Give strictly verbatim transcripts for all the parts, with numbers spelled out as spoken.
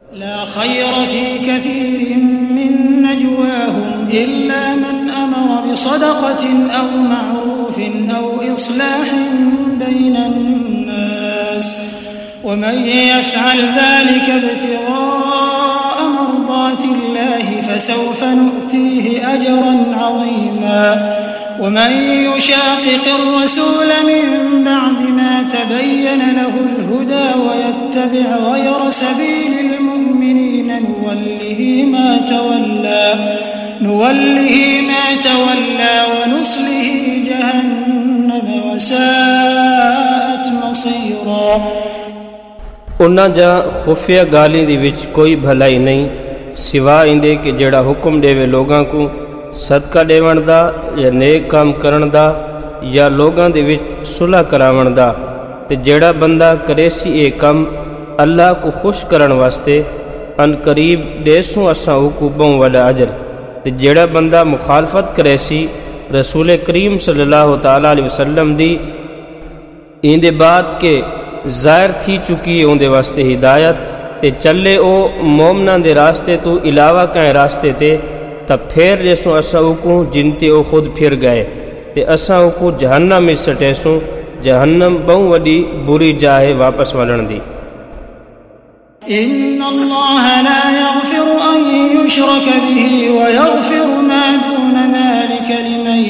لا خير في كثير من نجواهم إلا من أمر بصدقة أو معروف أو إصلاح بين الناس ومن يفعل ذلك ابتغاء مرضات الله فسوف نؤتيه أجرا عظيما ومن يشاقق الرسول من بعد ما تبين له الهدى ويتبع غير سبيل المؤمنين نوله ما تولى نوله ما تولى ونصله جهنم وساءت مصيرا उन्हां जा खुफिया गाली दे विच कोई भलाई नहीं सिवा इंदे कि जेड़ा हुक्म देवे लोगां को सदका देवण दा या नेक काम करन दा या लोगां दे विच सुलह करावण दा ते जेड़ा बंदा करेसी ए काम अल्लाह को खुश करन वास्ते अन करीब देसों असां हुकूबों वडा अजर ते जेड़ा बंदा मुखालफत करेसी रसूल करीम सल्लल्लाहु ताला अलैहि वसल्लम दी इंदे बाद के ज़ाहिर थी चुकी है उनके वास्ते हिदायत ते चले ओ मोमना दे रास्ते तो इलावा कहीं रास्ते ते तब फिर जैसों असा को जिनते ओ खुद फिर गए ते असा को जहन्नम में सटेसों जहन्नम बहु वडी बुरी जाए वापस वलण दी إن الله لا يغفر أن يشرك به ويغفر ما دون ذلك لمن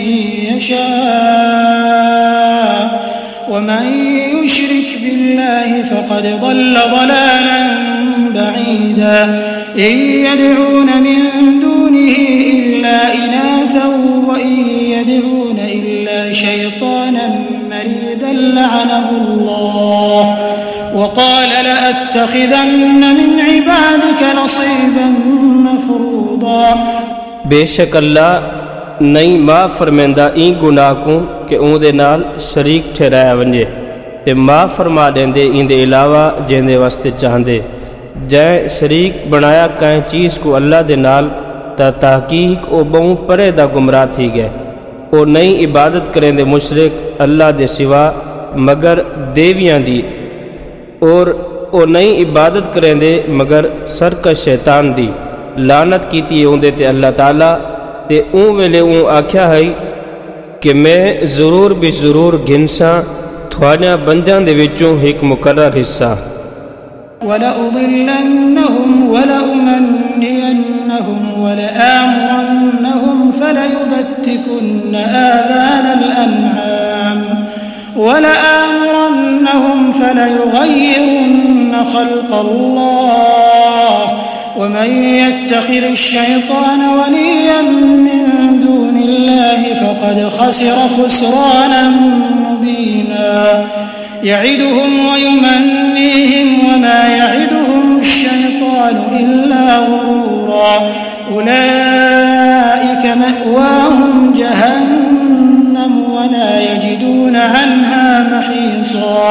يشاء ومن يشرك بالله فقد ضل ضلالا بعيدا إن يدعون من دونه إلا إناثا وإن يدعون إلا شيطانا مريدا لعنه الله وقال لأتخذن من عبادك نصيبا مفروضا बेशक अल्लाह नहीं माफ़ फरमांदा ई गुनाह को कि उनके नाल शरीक ठहराया वञे ते माफ़ फरमा देंदे इंदे अलावा जंहिंदे वास्ते चाहंदे जै शरीक बनाया कंहिं चीज़ को अल्लाह दे नाल त तहकीक ओ बहु परे दा गुमराह थी गए ओ नई इबादत करेंदे मुशरिक अल्लाह दे सिवा मगर देवियां दी और ओ नई इबादत करेंदे मगर सरकश शैतान दी लानत कीती उंदे ते अल्लाह ताला ते ऊँ वेले ऊँ आख्या है कि मैं जरूर भी जरूर गिनसा थोड़िया बंजां दे विचों एक मुकर्रर हिस्सा वलउदिल्लन्नहुम वलउमन्नियन्नहुम वलआमुरन्नहुम फलयुबत्तिकुन्न आज़ानल अन्आम वलआमुरन्नहुम फलयुगय्यिरुन्न खल्क़ल्लाह ومن يتخذ الشيطان وليا من دون الله فقد خسر خسرانا مبينا يعدهم ويمنيهم وما يعدهم الشيطان إلا غرورا أولئك مأواهم جهنم ولا يجدون عنها محيصا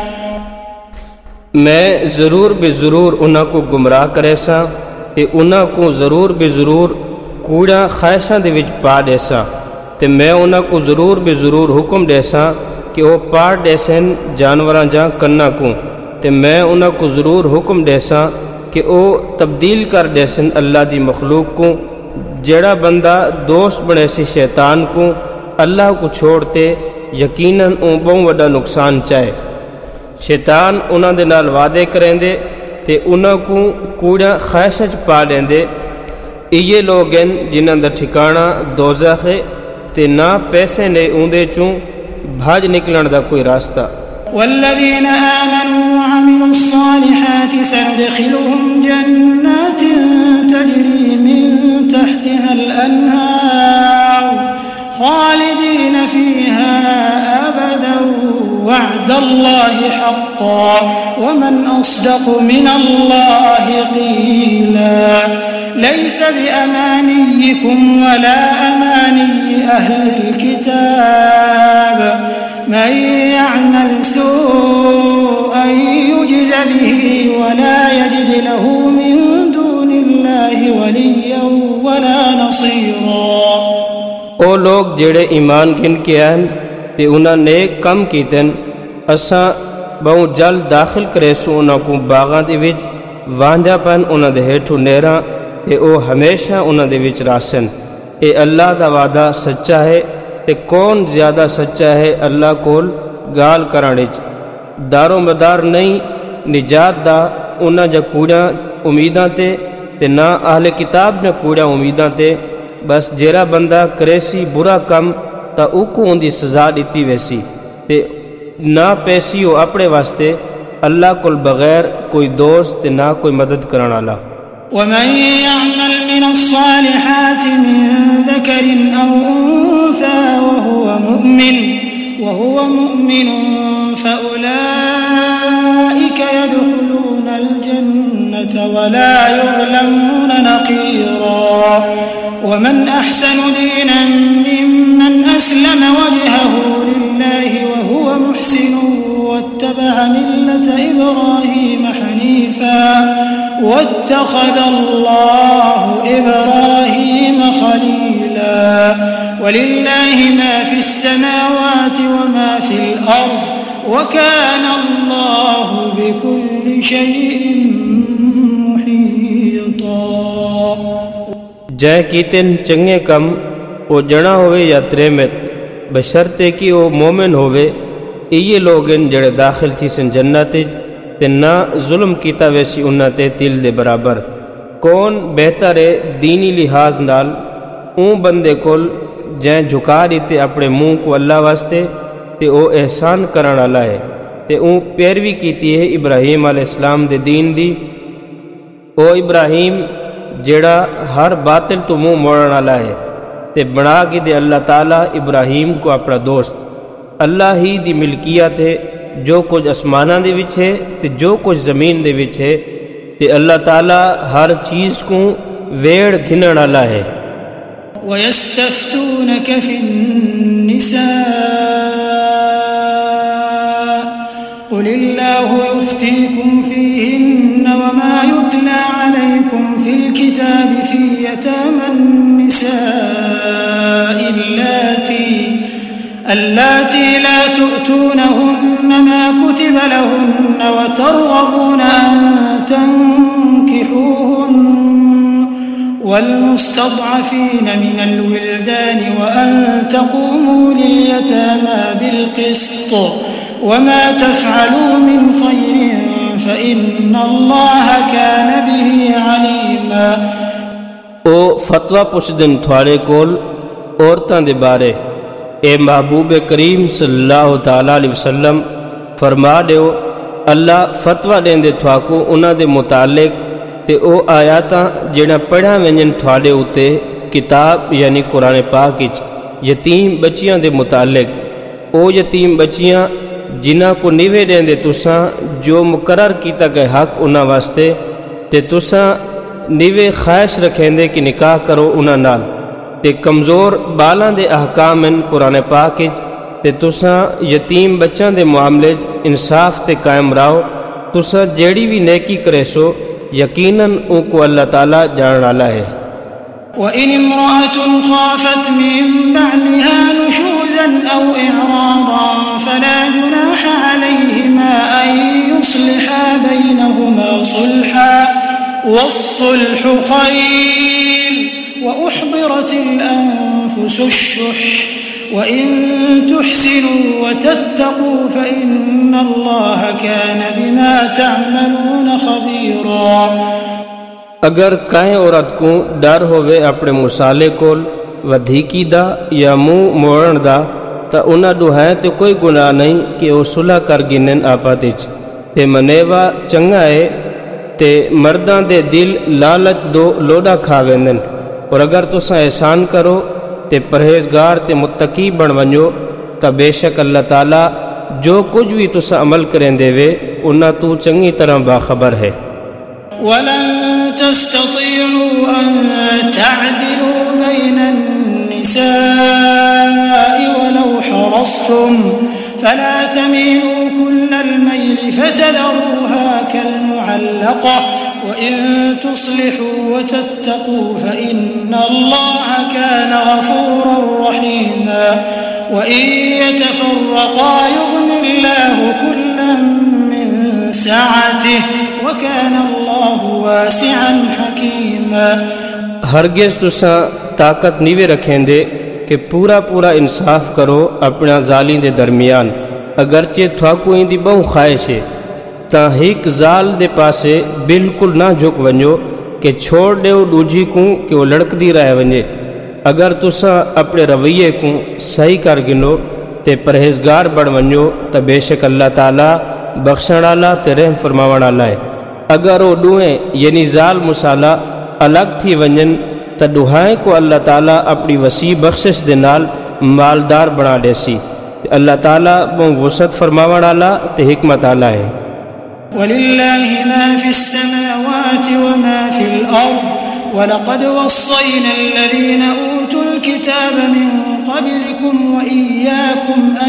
मैं ज़रूर बे ज़रूर उन्हां को गुमराह करे सा ते उन्हां को ज़रूर बे ज़रूर कूड़ा ख्वाहिशां दे विच पा देसा ते मैं उन्हां को ज़रूर बे ज़रूर हुक्म देसा कि वो पाड़ देसन जानवरां जा कन्ना को ते मैं उन्हां को ज़रूर हुक्म देसा कि वो तब्दील कर देसन अल्लाह दी मखलूक को जेड़ा बंदा दोस्त बने सी शैतान को अल्लाह को छोड़ते यकीनन ओ बहु वड्डा नुकसान चाहे शैतान उन्हां दे नाल वादे करेंदे ते उन्हां को कूड़ा ख्वाहिश च पा लेंदे इये लोग हैं जिन्हां दा ठिकाना दोज़ख है ते ना पैसे ने उंदे चों भाज निकलण दा कोई रास्ता वल्लज़ीना आमनू वअमिलु स्सालिहात सनदखिलुहुम जन्नातिन तजरी मिन तहतिहा अल-अन्हार खालिदीन फीहा अबदन वअद अल्लाह हक़्क़ा वमन अस्दक़ मिन अल्लाह क़ीला लैस बिअमानिय्यिकुम वला अमानिय्य अहलिल किताब मन यअमल सूअन युजज़ बिही वला यजिद लहू मिन दूनिल्लाहि वलिय्यन वला नसीरा ओ लोग जेड़े ईमान गिन के आन ते उन्हां नेक कम कीतन असां बहु जल्द दाखिल करे सो उन्हां को बागां दे विच वांझापन उन्हां दे हेठों नेहरां ते ओ हमेशा उन्हां दे विच रासन। ए अल्लाह दा वादा सच्चा है ते कौन ज़्यादा सच्चा है अल्लाह कोल गाल करण विच। दारो मदार नहीं निजात दा उन्हां जा कूड़ा उम्मीदां ते ते ना आहले किताब जा कूड़ा उम्मीदां ते। बस जेड़ा बंदा करेसी बुरा कम तां उको उंदी सज़ा दिती वैसी ते ना पैसी हो अपने वास्ते अल्लाह कोल बगैर कोई दोस्त ते ना कोई मदद करने वाला। वमन यअमल मिनस्सालिहाति मिन ज़करिन औ उन्सा वहुव मुमिन वहुव मुमिन फउलाइका यदखुलूनल जन्नत वला युज़लमून नक़ीरा। वमन अहसनु दीनन मिम्मन अस्लम वजहहु लिल्लाहि वहुव मुहसिन वत्तबअ मिल्लत इब्राहीम हनीफा वत्तखज़ अल्लाहु इब्राहीम खलीला। वलिल्लाहि मा फिस समावाति वमा फिल अर्द वकान अल्लाहु बिकुल्लि शैइन मुहीता। जै कीतन चंगे कम वो जणा होवे या त्रेमित बशर्ते कि वो मोमिन होवे। इये लोग जड़े दाखिल थी सन जन्नत ते ना जुल्म कीता वैसी उन्हां ते तिल दे बराबर। कौन बेहतर है दीनी लिहाज नाल ऊँ बंदे कोल जै झुका दीते अपने मुँह को अल्लाह वास्ते ते ओ एहसान करन वाला है ते ऊँ पैरवी कीती है इब्राहीम अलैहिस्सलाम दे दीन दी। ओ इब्राहीम जेड़ा हर बातिल तो मुँह मोड़न वाला है ते बना के दे अल्लाह ताला इब्राहीम को अपना दोस्त। अल्लाह ही दी मिल्कियत है जो कुछ आसमानां दे विच है ते जो कुछ ज़मीन दे विच है ते अल्लाह ताला हर चीज़ को वेड़ घिनण वाला है। वयस्तफ्तूनक फिन्निसा कुलिल्लाहु युफ्तीकुम फीहिन्न वमा युतला अलैकुम फिल किताबि फी यतामन निसाइ अल्लाती अल्लाती ला तु'तूनहुन्न मा कुतिब लहुन्न व तर्गबून अन तंकिहूहुन्न والمستضعفين من الولدان وأن تقوموا لليتامى بالقسط وما تفعلوا من خير فإن الله كان به عليما। ओ फतवा पुछदन थोड़े कोल औरतां दे बारे। ए महबूब करीम सल्लल्लाहु ताला अलैहि वसल्लम फरमा दियो अल्लाह फतवा देंदे थवाको उन्हां दे मुतालिक ते ओ आयातां जेड़ा पढ़ा वंजन थोड़े उते किताब यानी कुरान पाक विच यतीम बच्चियां दे मुतालिक। ओ यतीम बच्चियां जिन्हां को निवे देंदे तुसां जो मुकर्रर कीता गया हक उन्हां वास्ते ते तुसां निवे ख्वाहिश रखेंदे कि निकाह करो उन्हां नाल ते कमज़ोर बालां दे अहकाम इन कुरान पाक विच ते तुसां यतीम बच्चां दे मामले इंसाफ ते कायम रहो। तुसां जेड़ी भी नेकी करेसो यकीनन उनको अल्लाह ताला जानने वाला है। وإن امرأة خافت من بعلها نشوزا أو إعراضا فلا جناح عليهما أن يصلحا بينهما صلحا والصلح خير وأحضرت الأنفس الشح وإن تحسنوا وتتقوا فإن الله كان بما تعملون خبيرا। अगर काए औरत को डर होवे अपने मुसाले कोल वधीकी दा या मुँह मोड़न दा तो उन्हां दुहाए तो कोई गुनाह नहीं कि वह सुलह कर गिनन आपस विच ते मनेवा चंगा है ते मर्दां दे दिल लालच दो लोड़ा खा वेंदन। और अगर तुसां एहसान करो ते परहेजगार ते मुत्तकी बन वञो तो बेशक अल्लाह ताला जो कुछ भी तुसां अमल करेंदे वे उन्हां तू चंगी तरह बाखबर है। वलन तस्ततीअू अन तअदिलू बैन अन्निसाइ वलौ हरस्तुम फला तमीलू कुल्लल मैल फतदरूहा कल्मुअल्लक़ह वइन तुस्लिहू वतत्तक़ू फइन्न अल्लाह कान गफूरन रहीमा। वइन यतफर्रक़ा युग़नि अल्लाहु कुल्लन मिन सअतिहि वकान अल्लाह الله واسعا حكيما हरगिज़ तुसां ताकत नीवे रखेंदे कि पूरा पूरा इंसाफ करो अपना ज़ाली दे दरमियान अगरचे थाकू इंदी बहु ख्वाहिश है तां हिक ज़ाल दे पासे बिल्कुल ना झुक वञो कि छोड़ ॾियो दूजी को कि वो लड़कदी रह वञे। अगर तुसां अपने रवैये को सही कर गिनो ते परहेज़गार बण वञो त बेशक अल्लाह ताला बख्शण वाला ते रहम फरमावण वाला है। अगर वो ॾुहें यानी ज़ाल मुसाला अलग थी वञन त ॾुहाए को अल्लाह ताला अपनी वसी बख्शिश दे नाल मालदार बना देसी। अल्लाह ताला बहु वसअत फरमावण वाला ते हिकमत वाला है। वलिल्लाहि मा फिस समावाति व मा फिल अर्द वलक़द वस्सैना अल्लज़ीना ऊतुल किताब मिन क़ब्लिकुम व इय्याकुम अन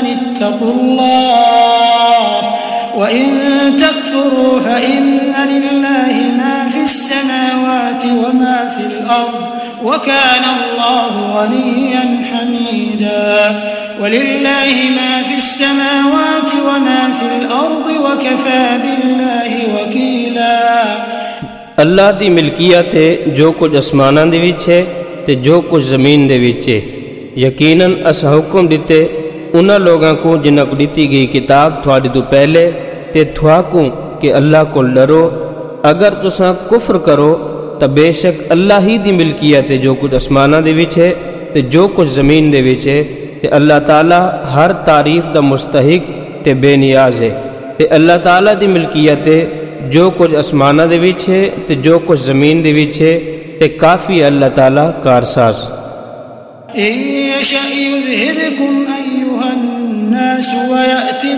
इत्तक़ुल्लाह व इन तकफुरू फ़इन्न लिल्लाहि मा फिस समावाति व मा फिल अर्द व काना अल्लाहु ग़निय्यन हमीदा। वलिल्लाहि मा फिस समावाति व मा फिल अर्द व कफ़ा बिल्लाहि वकीला। अल्लाह दी मिल्कियत है जो कुछ आसमानां दे विच है ते जो कुछ ज़मीन दे विच है। यकीनन असां हुक्म दिते उन्हां लोगां को जिन्हां को दिती गई किताब थोड़ी तो पहले ते थवाकू कि अल्लाह को डरो। अगर तुसां कुफ्र करो तो बेशक अल्लाह ही दी मिल्कियत है जो कुछ आसमानां दे विच है ते जो कुछ ज़मीन दे विच है ते अल्लाह ताला हर तारीफ दा मुस्तहिक ते बेनियाज है। ते अल्लाह ताला दी मिल्कियत है जो कुछ आसमानां दे विच है ते जो कुछ ज़मीन दे विच है ते काफ़ी अल्लाह ताला कारसाज। إن يشأ يذهبكم أيها الناس ويأتي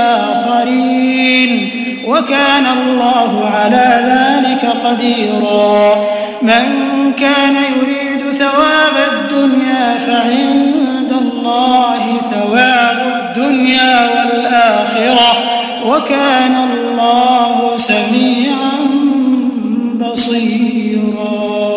بآخرين وكان الله على ذلك قديرا। من كان يريد ثواب الدنيا فعند الله ثواب الدنيا والآخرة وكان الله سميعا بصيرا।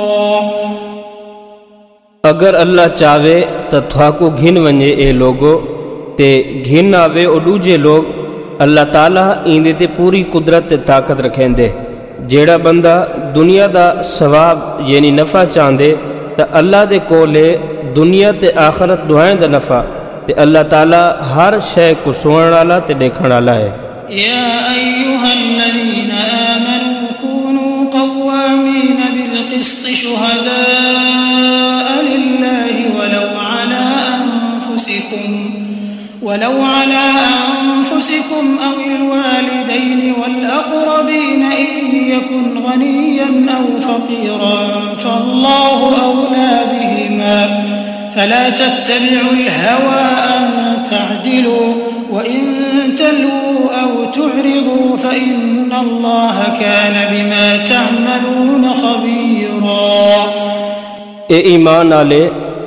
अगर अल्लाह चावे तो थाकू घिन वञे ए लोगो ते घिन आवे ओ दूजे लोग अल्लाह ताला इंदे ते पूरी कुदरत ते ताकत रखेंदे। जेड़ा बंदा दुनिया दा सवाब यानी नफ़ा चाहंदे तो अल्लाह दे कोले दुनिया ते आखरत दुआएं दा नफ़ा ते अल्लाह ताला हर शय को सुणण वाला ते देखण वाला है। या अय्युहल्लज़ीन आमनू कूनू क़व्वामीन बिल क़िस्ति शुहदाअ लिल्लाहि वलौ अला अनफुसिकुम वलौ अला अनफुसिकुम अविल वालिदैन वल अक़रबीन इन यकुन गनिय्यन औ फ़क़ीरन फ़अल्लाहु औला बिहिमा फला तत्तबिउल हवा अन तअदिलू वइन तलू औ तुअरिदू फ़इन्न अल्लाह कान बिमा तअमलून ख़बीरा। ए ईमान वाले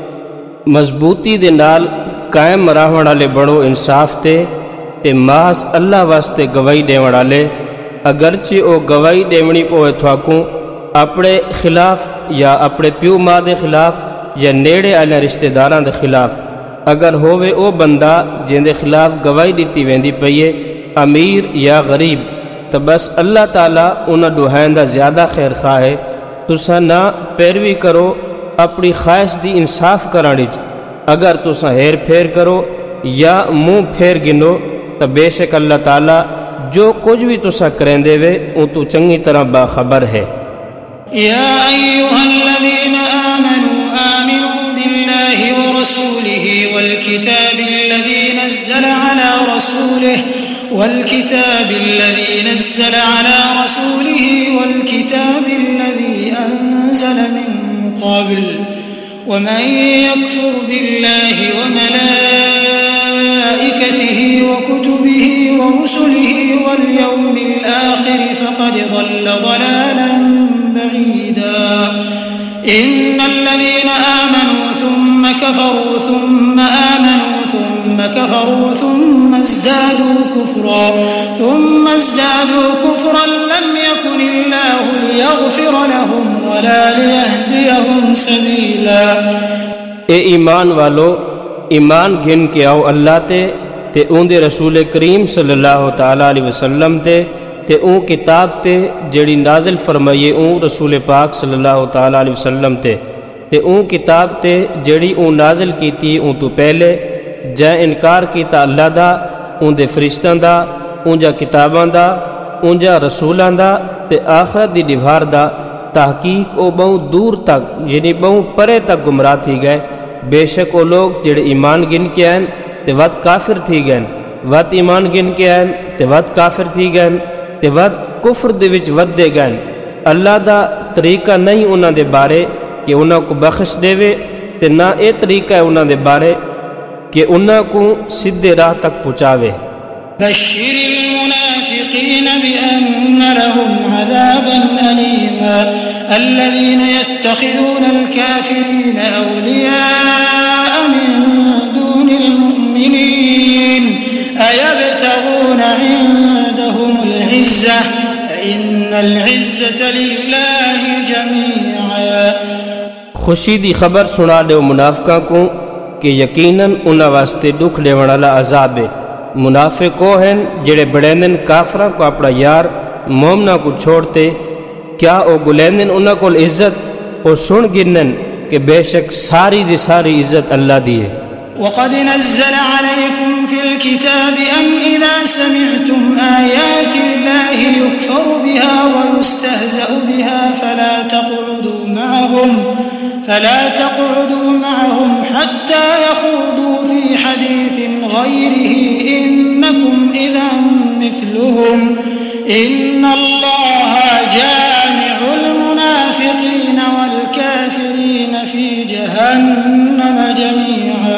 मजबूती दे नाल कायम रहण वाले बड़ो इंसाफ ते ते मास अल्लाह वास्ते गवाही देवण वाले। अगरचे ओ गवाही देवणी पोए थाकू अपने खिलाफ या अपने प्यो माँ के खिलाफ या नेड़े आले रिश्तेदारां के खिलाफ अगर होवे ओ बंदा जिंदे खिलाफ गवाही दी वेंदी पई है अमीर या गरीब तो बस अल्लाह ताला उन्हां दुहाइं दा ज़्यादा खैर खा है। तुसां ना पैरवी करो अपनी ख्वाहिश दी इंसाफ करण विच। अगर तुसां हेर फेर करो या मुँह फेर गिनो तो बेशक अल्लाह ताला जो कुछ भी तुसा करेंदे वे उन तू चंगी तरह बाखबर है। या अय्युहल्लज़ीन आमनू आमिनू बिल्लाहि व रसूलिहि वल किताबिल्लज़ी नज़्ज़ल अला रसूलिहि वल किताबिल्लज़ी नज़्ज़ल अला रसूलिहि वल किताबिल्लज़ी अनज़ल मिन क़ब्ल वमन यकफुर बिल्लाहि व मलाइकतिहि व कुतुबिहि व रुसुलिहि वल यौमिल आखिर फ़क़द ضل ضلالا بعيدا। إن الذين آمنوا ثم كفروا ثم آمنوا ثم كفروا ثم ازدادوا كفرا ثم ازدادوا كفرا لم يكن الله ليغفر لهم ولا ليهديهم سبيلا। ए ईमान वालो ईमान गिन के आओ अल्लाह ते ते उनदे रसूल करीम सल्लल्लाहु ताला अलैहि वसल्लम ते ते ते ऊँ किताब ते जड़ी नाजिल फरमाइए ऊँ रसूल पाक सल्लल्लाहु ताला अलैहि वसल्लम ते ते ऊँ किताब ते जड़ी ऊँ नाजिल कीती ऊँ तो पहले जै इनकार कीता अल्लाह दा उंदे फरिश्तां दा उंजा किताबां दा उंजा रसूलां दा ते आखरत दी दीवार दा तहकीक ओ बहु दूर तक यानी बहु परे तक गुमराह थी गए। बेशक वो लोग जेड़े ईमान गिन के आन ते वत काफिर थी गए, वत ईमान गिन के आन ते वत काफिर थी गए ते वत कुफर दे विच वधदे गए। अल्लाह दा तरीका नहीं उन्हां दे बारे कि उन्हां को बख्श देवे ते ना ये तरीका है उन्हां दे बारे कि उन्हां को सीधे राह तक पहुँचावे। बश्शिरिल मुनाफिकीन बिअन्न लहुम अज़ाबन अलीमा अल्लज़ीना यत्तखिज़ूनल काफ़िरीना औलियाअ मिन दूनिल मुमिनीन अयब्तगूना इंदहुमुल इज़्ज़ा फइन्नल इज़्ज़ता लिल्लाहि जमीअ। खुशी दी खबर सुना दो मुनाफिकां को कि यकीनन उन्हां वास्ते दुख देवण वाला अजाब है। मुनाफिक वो हैं जेड़े बड़ेंदन काफरां को अपना यार मोमना को छोड़ते क्या वो गुलेंदन उन्हां कोल इज्जत और सुन गिनन कि बेशक सारी दी सारी इज्जत अल्लाह दी है। वक़द नज़्ज़ल अलैकुम फिल किताबि अन इज़ा समिअतुम आयातिल्लाहि युकफ़रु बिहा व युस्तहज़अु बिहा फला तक़उदू मअहुम फला तक़उदू मअहुम हत्ता यख़ूदू फी हदीसिन ग़ैरिही इन्नकुम इज़न मिस्लुहुम इन्नल्लाहा जामिउल मुनाफ़िक़ीना वल काफ़िरीना फी जहन्नम जमीअ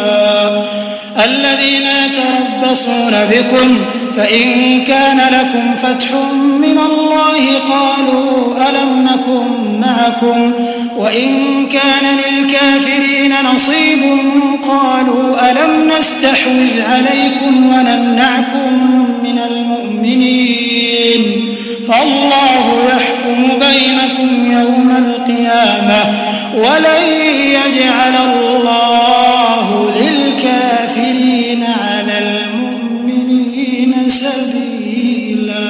الذين يتربصون بكم فإن كان لكم فتح من الله قالوا ألم نكن معكم وإن كان للكافرين نصيب قالوا ألم نستحوذ عليكم ونمنعكم من المؤمنين فالله يحكم بينكم يوم القيامة ولن يجعل الله للكافرين على المؤمنين سبيلا।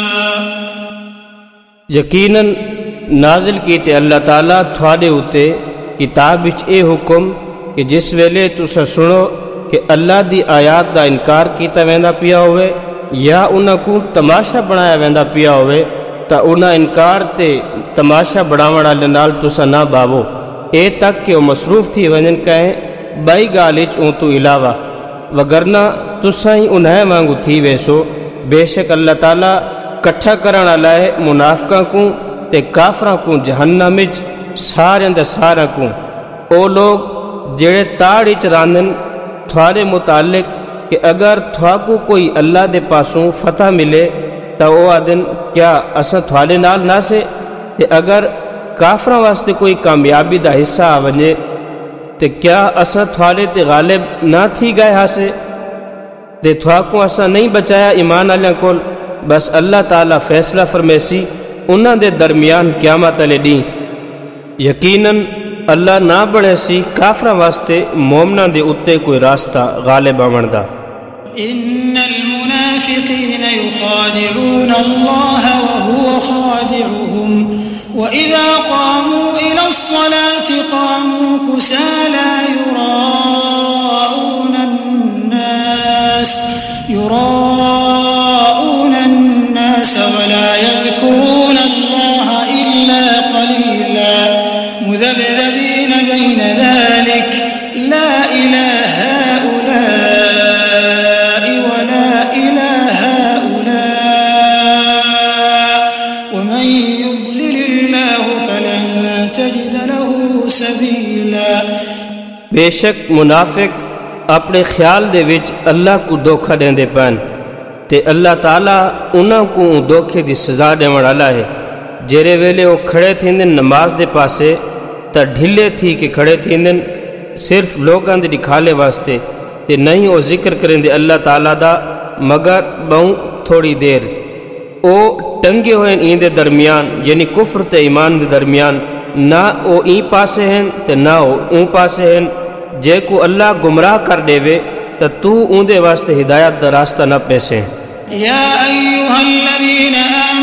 यकीनन नाजिल कीते अल्लाह ताला थोड़े उते किताब विच ए हुक्म कि जिस वेले तुसा सुनो कि अल्लाह दी आयात दा इनकार कीता वेंदा पिया होवे या उन्हां को तमाशा बनाया वेंदा पिया होवे ता उन्हां इनकार ते तमाशा बनावण वाले नाल तुसा ना बावो ए तक कि वो मसरूफ थी वञन कहें बई गाल ऊँ तो इलावा वगरना तुसा ही उन्हें वांगू थी वेसो। बेशक अल्लाह ताला कट्ठा करण वाला है मुनाफिकां को ते काफरां को जहन्नम विच सारे दे सारा को। ओ लोग जेड़े ताड़ विच रांदन थोड़े मुतालिक कि अगर थोड़को कोई अल्लाह दे पासों फतह मिले तो वो आदन क्या असां थोड़े नाल ना से ते अगर काफरां वास्ते कोई कामयाबी दा हिस्सा आ वने ते क्या असां थोड़े ते गालिब ना थी गए हासे ते थोड़को असां नहीं बचाया ईमान वालियां कोल। बस अल्लाह ताला फैसला फरमेसी उन्हां दे दरमियान क़यामत वाले दी। यकीनन अल्लाह ना बने सी काफरां वास्ते मोमना दे उत्ते कोई रास्ता गालिब आवण दा। इन्नल मुनाफिकीना युखादिऊन अल्लाह व हुवा खादिउहुम व इज़ा क़ामू इला अस्सलाति क़ामू कुसाला युराऊना अन्नास युराऊना अन्नास व ला यज़कुरूना अल्लाह इल्ला क़लीला मुज़ब्ज़बीन बैन ज़ालिक ला इलाहा हाउलाइ व ला इलाहा हाउलाइ व मन युद्लिलिल्लाहु फलन तजिद लहु सबीला। बेशक मुनाफिक अपने ख्याल दे विच अल्लाह को धोखा देंदे पन ते अल्लाह ताला उन्हां को धोखे दी सज़ा देवण वाला है। जेरे वेले वो खड़े थींदन नमाज दे पासे त ढिले थी के खड़े थींदन सिर्फ लोगों दे दिखाले वास्ते ते नहीं वो जिक्र करेंदे अल्लाह ताला दा मगर बहु थोड़ी देर। ओ टंगे हुए इंदे दरमियान यानी कुफ्र ते ईमान दे दरमियान ना वो ई पासे हैं ते ना वो ऊँ पासे हैं। जे को अल्लाह गुमराह कर देवे तो तू ऊंदे वास्ते हिदायत दा रास्ता न पैसे। या अय्युहल्लज़ीना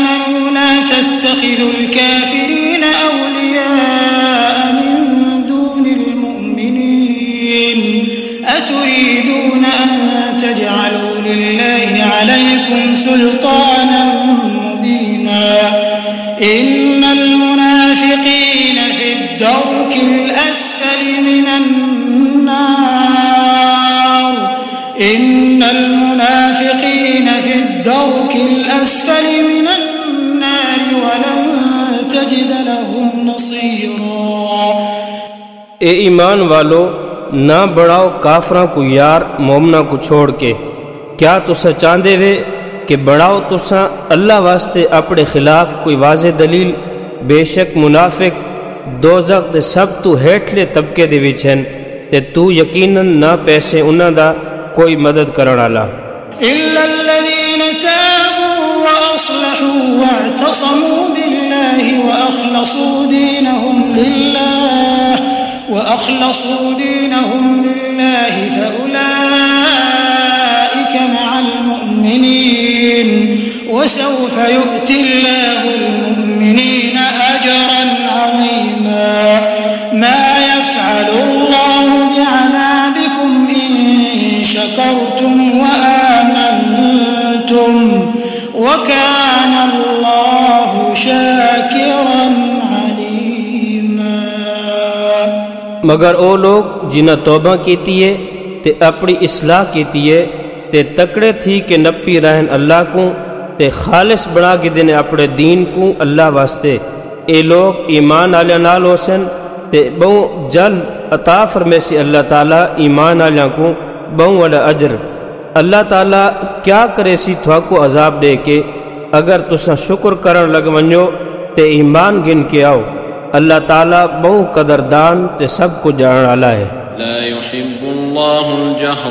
تتخذوا الكافرين أولياء من دون المؤمنين أتريدون أن تجعلوا لله عليكم سلطانا مبينا إن المنافقين في الدرك الأسفل من النار إن المنافقين في الدرك الأسفل من النار ولن تجد لهم نصيرا۔ اے ایمان والو، نہ بڑھاؤ کافراں کو یار مومنا کو چھوڑ کے۔ کیا تسا چاہندے وے کہ بڑھاؤ تسا اللہ واسطے اپنے خلاف کوئی واضح دلیل؟ بے شک منافق دوزخ دے سب تو ہیٹھلے طبقے دے وچ ہن تے تو یقیناً نہ پیسے انہاں دا کوئی مدد کرن والا۔ إلا الذين تابوا وأصلحوا واعتصموا بالله وأخلصوا دينهم لله وأخلصوا دينهم لله فأولئك مع المؤمنين وسوف يؤتي الله المؤمنين أجرا عظيما ما يفعل الله بعذابكم إن شكرتم وآمنتم وكان الله شاكرا عليما۔ مگر او لوگ جنہ توبہ کیتی ہے تے اپنی اصلاح کیتی ہے تے تکڑے تھی کہ نپی رہن اللہ کو تے خالص بنا کے دینے اپنے دین کو اللہ واسطے، اے لوگ ایمان آلیاں نال ہوسن تے بہو جلد عطا فرمیسی اللہ تعالیٰ ایمان آلیاں کو بہو وڈا اجر۔ اللہ تعالیٰ کیا کرے سی تھوا کو عذاب دے کے اگر تسا شکر کرن لگ ونجو تے ایمان گن کے آؤ۔ اللہ تعالیٰ بہو قدردان تے سب کو جانن والا ہے۔ لا يحب الله الجهر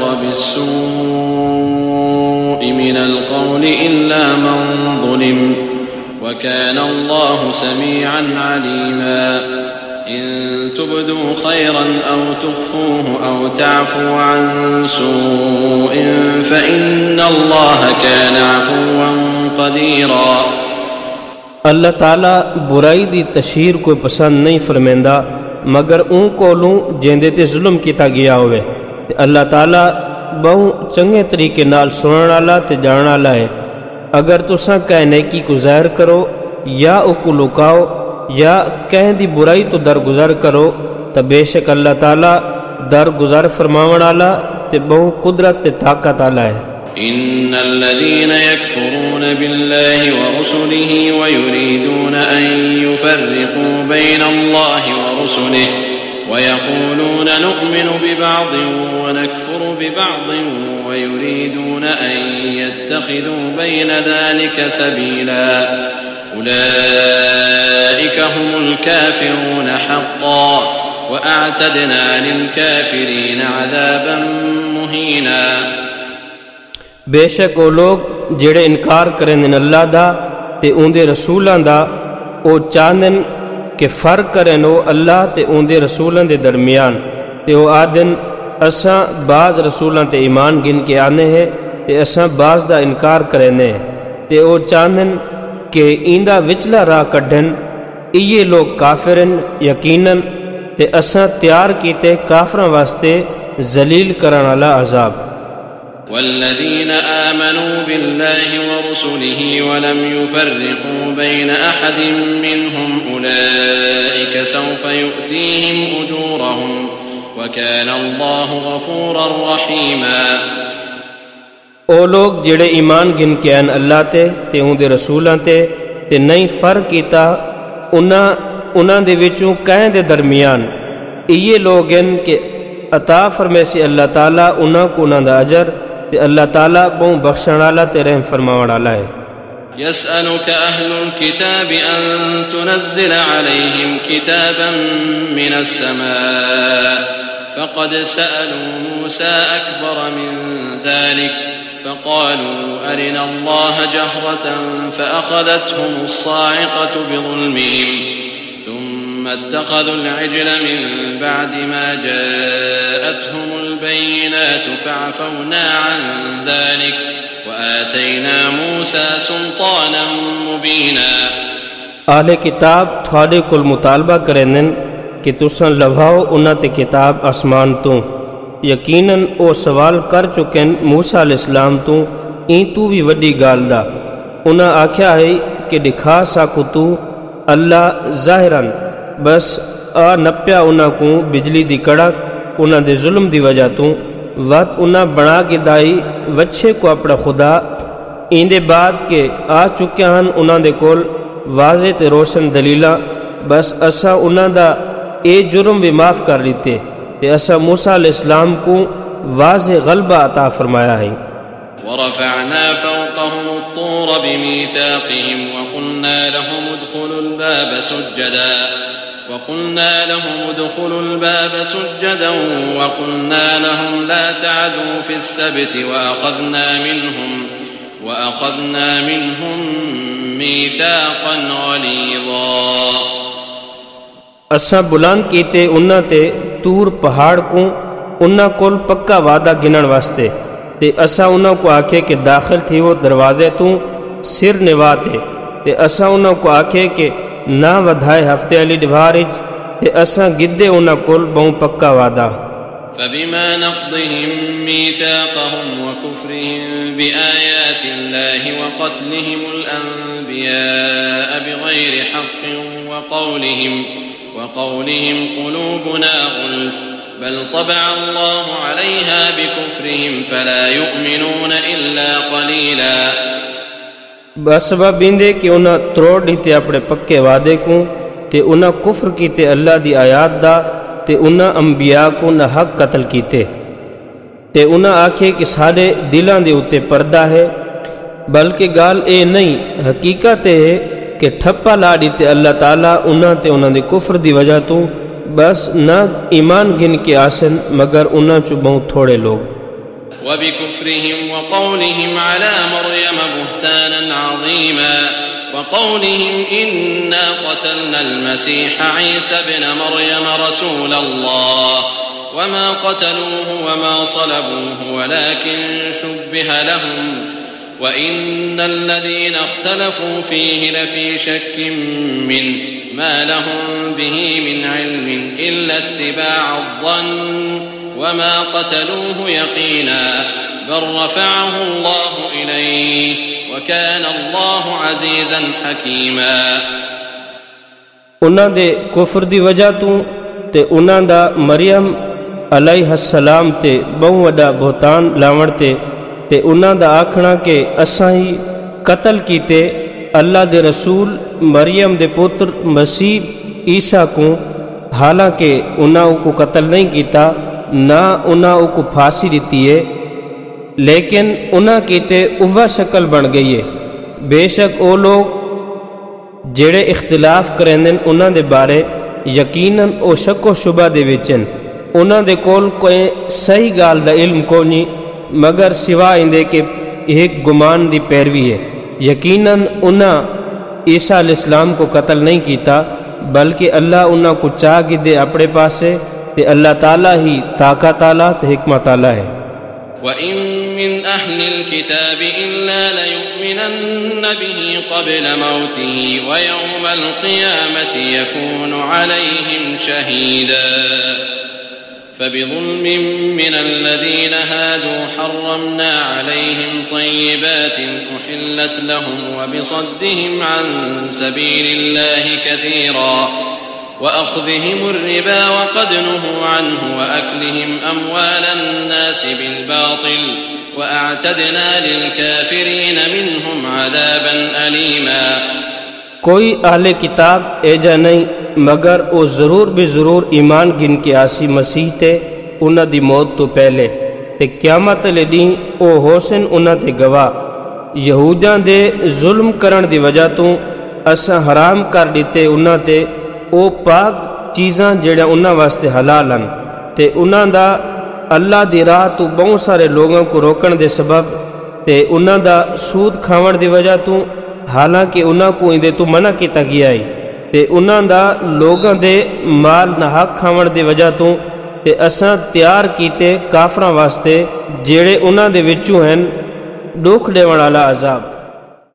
بالسوء من القول إلا من ظلم وكان الله سميعا عليما إن تبدوا خيرا أو تخفوه أو تعفوا عن سوء فإن الله كان عفوا قديرا۔ اللہ تعالیٰ برائی دی تشہیر کوئی پسند نہیں فرمیندہ مگر اون کولوں جیندے تے ظلم کیتا گیا ہوئے تے اللہ تعالیٰ بہو چنگے طریقے نال سنن والا تے جانن والا ہے۔ اگر تساں کہیں نیکی کو ظاہر کرو یا او کو لکاؤ یا کہیں دی برائی تو درگزر کرو تو بے شک اللہ تعالیٰ درگزر فرماون والا تے بہو قدرت تے طاقت والا ہے۔ إن الذين يكفرون بالله ورسله ويريدون أن يفرقوا بين الله ورسله ويقولون نؤمن ببعض ونكفر ببعض ويريدون أن يتخذوا بين ذلك سبيلا أولئك هم الكافرون حقا وأعتدنا للكافرين عذابا مهينا۔ بے شک وہ لوگ جڑے انکار کریں اللہ دا تے اون دے رسولاں دا او چاندن کہ فرق کریں او اللہ تے اون دے رسولاں دے درمیان تے او آدن اساں بعض رسولاں تے ایمان گن کے آنے ہیں تے اساں بعض دا انکار کرنے تے او چاندن کہ ایندہ وچلا راہ کڈھن ایے لوگ کافرن یقیناً تے اساں تیار کیتے کافراں واسطے ذلیل کرن والا عذاب۔ والذين آمنوا بالله ورسله ولم يفرقوا بين أحد منهم أولئك سوف يؤتيهم أجورهم وكان الله غفورا رحيما۔ او لوگ جڑے ایمان گن کے ان اللہ تے تے اون دے رسولاں تے تے نہیں فرق کیتا انہاں انہاں دے وچوں کہیں دے درمیان ایے لوگ ان کہ عطا فرمیسی اللہ تعالیٰ انہاں کو انہاں دا اجر تے اللہ تعالیٰ بہت بخشن والا تے رحم فرماون والا ہے۔ يسألك أهل الكتاب أن تنزل عليهم كتابا من السماء فقد سألوا موسى أكبر من ذلك فقالوا أرنا الله جهرة فأخذتهم الصاعقة بظلمهم ثم اتخذوا العجل من بعد ما جاءتهم البينات فعفونا عن ذلك وآتينا موسى سلطانا مبينا आले किताब थोड़े कोल मुतालबा करेंदन कि तुसां लवाओ उन्हां ते किताब आसमान तो। यकीनन ओ सवाल कर चुकन मूसा अलैहिस्सलाम तो ई तू भी वड्डी गाल दा। उन्हां आख्या है कि दिखा साकु तू अल्लाह ज़ाहिरन, बस आ नप्या उन्हां को बिजली दी कड़क उन्हां दे जुल्म दी वजह तो वत उन्हां बना के दाई वच्छे को अपना खुदा इंदे बाद के आ चुके हैं उन्हां दे कोल वाज़े ते रोशन दलीला। बस असा उन्हां दा ए जुर्म भी माफ़ कर दिते ते असा मूसा अलैहिस्सलाम को वाज़े गलबा अता फरमाया है। वरफ़अना फ़ौक़हुम अत्तूर बिमीसाक़िहिम वक़ुलना लहुम उदख़ुलुल बाब सुज्जदा वक़ुलना लहुम उदख़ुलुल बाब सुज्जदा वक़ुलना लहुम ला तअदू फ़िस्सब्ति वअख़ज़ना मिनहुम वअख़ज़ना मिनहुम मीसाक़न ग़लीज़ा। असा बुलंद कीते उन्हां ते तूर पहाड़ को उन्हां कोल पक्का वादा गिनण वास्ते ते असा उन्हां को आखे कि दाखिल थी वो दरवाजे तू सिर निवाते ते असा उन्हां को आखे कि ना वधाए हफ्ते अली डिवारिज ते असा गिद्दे उन्हां कोल बहु पक्का वादा। فبما نقضهم ميثاقهم وكفرهم بآيات الله وقتلهم الأنبياء بغير حق وقولهم وقولهم قلوبنا غلف بل طبع الله عليها بكفرهم فلا يؤمنون إلا قليلا। बसबब इंदे कि उन्हां त्रोड़ दिते अपने पक्के वादे को ते उन्हां कुफ्र कीते अल्लाह दी आयात दा ते उन्हां अंबिया को न हक कतल कीते ते उन्हां आखे कि साडे दिलां दे उत्ते पर्दा है, बल्कि गाल ए नहीं हकीकत है कि ठप्पा ला दिते अल्लाह ताला उन्हां ते उन्हां दे कुफ्र दी वजह तो बस न ईमान गिन के आसन मगर उन्हां चो बहुत थोड़े लोग। वबिकुफ्रिहिम वक़ौलिहिम अला मरियम बुहतानन अज़ीमा वक़ौलिहिम इन्ना क़तलनल मसीह ईसा इब्न मरियम रसूलल्लाह वमा क़तलूहु वमा सलबूहु वलाकिन शुब्बिह लहुम वइन्नल लज़ीना इख्तलफ़ू फ़ीहि लफ़ी शक्किन मिन्हु मा लहुम बिही मिन इल्मिन इल्ला इत्तिबाअ-ज़न्न वमा क़तलूहु यक़ीना बल रफ़अहु अल्लाहु इलैहि वकान अल्लाहु अज़ीज़न हकीमा। उन्हां दे कुफ्र दी वजह तू ते उन्हां दा मरियम अलैहिस्सलाम ते बहु वड्डा बोहतान लावण ते ते उन्हां दा आखना के असां ही कतल कीते अल्लाह दे रसूल मरियम दे पुत्र मसीह ईसा को, हालांकि उन्हां को कतल नहीं किया ना उन्हां को फांसी दी है, लेकिन उन्हां कीते उवा शक्ल बन गई है। बेशक वो लोग जेड़े इख्तिलाफ करेंदन उन्हां दे बारे यकीनन ओ शक्को शुबा दे विचन उन्हां दे कोल कोई सही गाल दा इल्म कोनी मगर सिवा इंदे के एक गुमान दी पैरवी है। यकीनन उन्हां ईसा अलैहिस्सलाम को कत्ल नहीं किया बल्कि अल्लाह उन्हां को चाह गिदे अपने पासे ते अल्लाह ताला ही ताकत ताला ते हिकमत ताला है। वइन मिन अहलिल किताबि इल्ला लयुमिनन्न बिही क़ब्ल मौतिही व यौमल क़ियामति यकूनु अलैहिम शहीदा फबिज़ुल्मिन मिनल्लज़ीन हादू हर्रमना अलैहिम तय्यिबातिन उहिल्लत लहुम व बिसद्दिहिम अन सबीलिल्लाहि कसीरा وأخذهم الربا وقد نهوا عنه وأكلهم أموال الناس بالباطل وأعتدنا للكافرين منهم عذابا أليما। कोई अहले किताब एजा नहीं मगर वो जरूर भी जरूर ईमान गिन के आसी मसीह ते उन्हां दी मौत तो पहले ते क़यामत ले दी ओ होसन उन्हां ते गवाह। यहूदियां दे जुल्म करन दी वजह तो असां हराम कर दिते उन्हां ते ओ पाक चीज़ां जेड़ा उन्हां वास्ते हलाल हन ते उन्हां दा अल्लाह दी राह तो बहुत सारे लोगों को रोकण दे सबब ते उन्हां दा सूद खावण दी वजह तो हालांकि उन्हां को इंदे तो मना किया गया है ते उन्हां दा लोगों दे माल नाहक खावण दी वजह तो ते असां तैयार कीते काफरां वास्ते जेड़े उन्हां दे विचों हन दुख देवण वाला अजाब।